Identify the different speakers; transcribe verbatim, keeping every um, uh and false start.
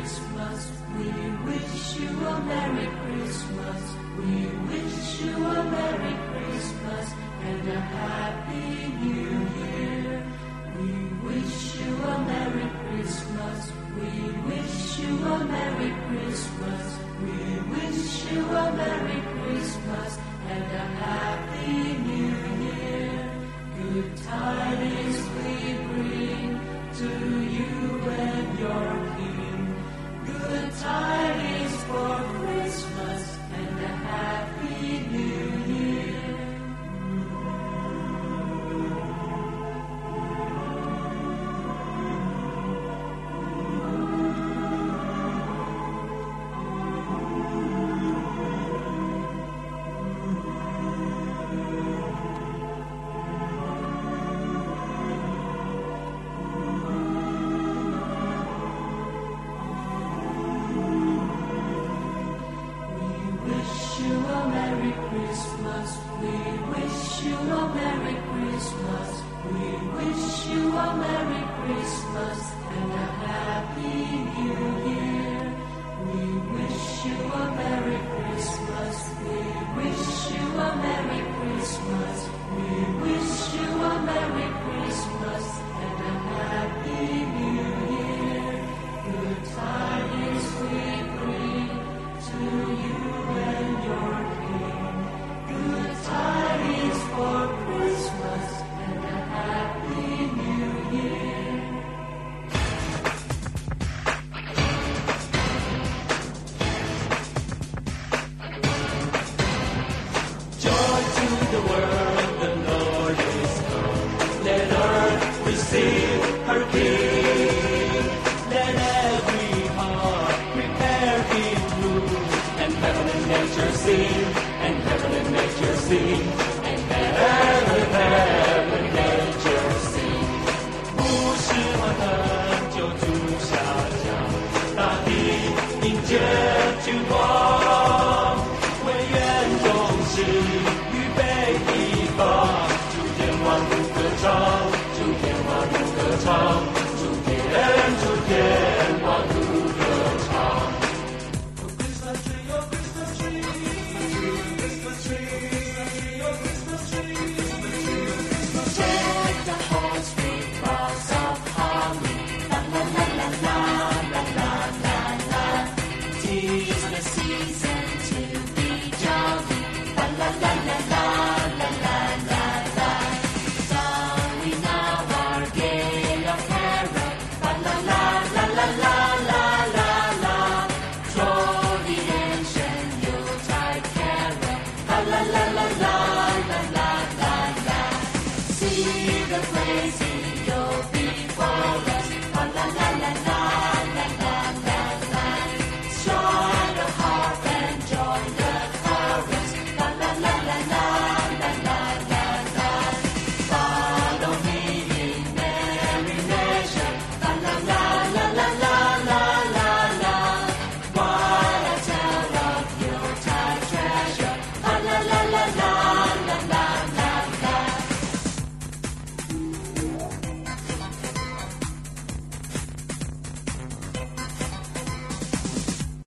Speaker 1: Christmas. We wish you a Merry Christmas. We wish you a Merry Christmas and a Happy New Year. We wish you a Merry Christmas. We wish you a Merry Christmas. We wish you a Merry Christmas and a Happy New Year. Good tidings we bring to you and your King. Good tidings for Christmas and a Happy New Year. Christmas. We wish you a Merry Christmas. We wish you a Merry Christmas and a Happy New Year. We wish you a Merry Christmas. We wish you a Merry Christmas. We wish you a Merry Christmas and a Happy New Year. Good tidings we bring to you and your King. Good tidings for Christmas and a Happy New Year. Joy to the world, the Lord is come. Let earth receive her King. Let every heart prepare in room, and heaven and nature sing, and heaven and nature sing.